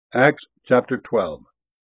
Acts chapter 12.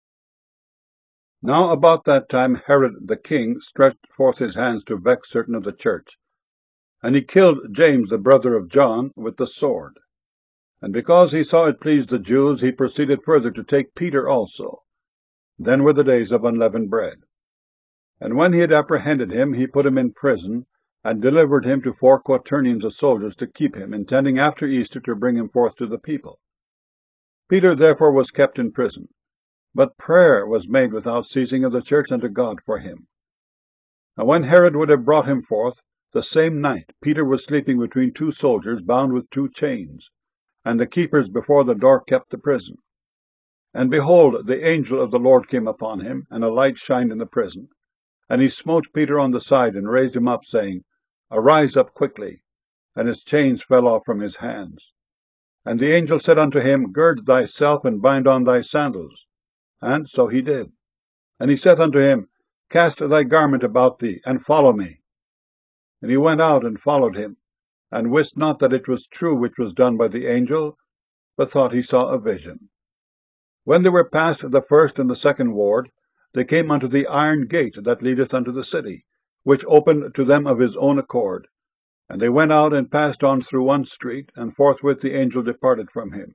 Now about that time Herod the king stretched forth his hands to vex certain of the church, and he killed James the brother of John with the sword. And because he saw it pleased the Jews, he proceeded further to take Peter also. Then were the days of unleavened bread. And when he had apprehended him, he put him in prison, and delivered him to 4 quaternions of soldiers to keep him, intending after Easter to bring him forth to the people. Peter therefore was kept in prison, but prayer was made without ceasing of the church unto God for him. And when Herod would have brought him forth, the same night Peter was sleeping between 2 soldiers, bound with 2 chains, and the keepers before the door kept the prison. And behold, the angel of the Lord came upon him, and a light shined in the prison. And he smote Peter on the side, and raised him up, saying, Arise up quickly. And his chains fell off from his hands. And the angel said unto him, Gird thyself, and bind on thy sandals. And so he did. And he saith unto him, Cast thy garment about thee, and follow me. And he went out and followed him, and wist not that it was true which was done by the angel, but thought he saw a vision. When they were past the first and the second ward, they came unto the iron gate that leadeth unto the city, which opened to them of his own accord. And they went out and passed on through one street, and forthwith the angel departed from him.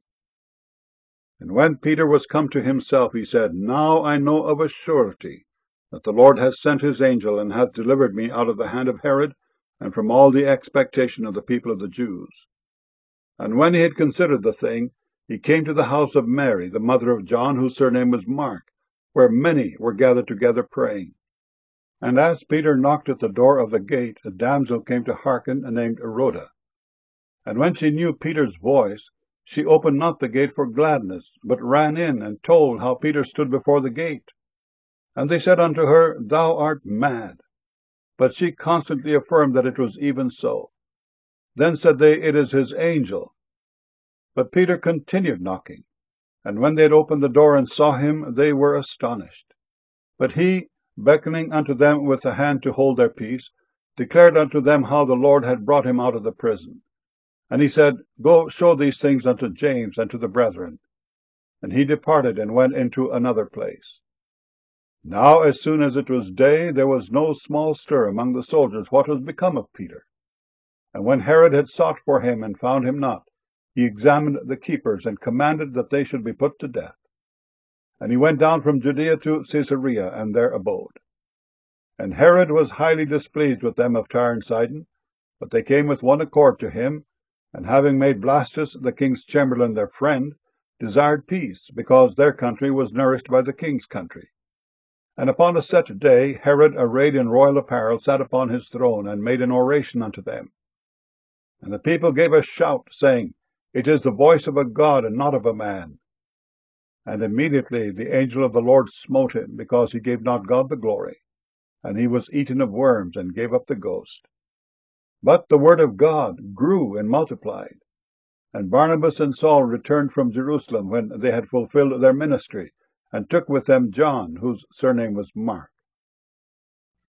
And when Peter was come to himself, he said, Now I know of a surety that the Lord hath sent his angel, and hath delivered me out of the hand of Herod, and from all the expectation of the people of the Jews. And when he had considered the thing, he came to the house of Mary, the mother of John, whose surname was Mark, where many were gathered together praying. And as Peter knocked at the door of the gate, a damsel came to hearken, named Rhoda. And when she knew Peter's voice, she opened not the gate for gladness, but ran in, and told how Peter stood before the gate. And they said unto her, Thou art mad. But she constantly affirmed that it was even so. Then said they, It is his angel. But Peter continued knocking. And when they had opened the door and saw him, they were astonished. But he, beckoning unto them with the hand to hold their peace, declared unto them how the Lord had brought him out of the prison. And he said, Go show these things unto James and to the brethren. And he departed and went into another place. Now as soon as it was day, there was no small stir among the soldiers what was become of Peter. And when Herod had sought for him and found him not, he examined the keepers, and commanded that they should be put to death. And he went down from Judea to Caesarea, and there abode. And Herod was highly displeased with them of Tyre and Sidon, but they came with one accord to him, and having made Blastus, the king's chamberlain, their friend, desired peace, because their country was nourished by the king's country. And upon a set day Herod, arrayed in royal apparel, sat upon his throne, and made an oration unto them. And the people gave a shout, saying, It is the voice of a God, and not of a man. And immediately the angel of the Lord smote him, because he gave not God the glory. And he was eaten of worms, and gave up the ghost. But the word of God grew and multiplied. And Barnabas and Saul returned from Jerusalem when they had fulfilled their ministry, and took with them John, whose surname was Mark.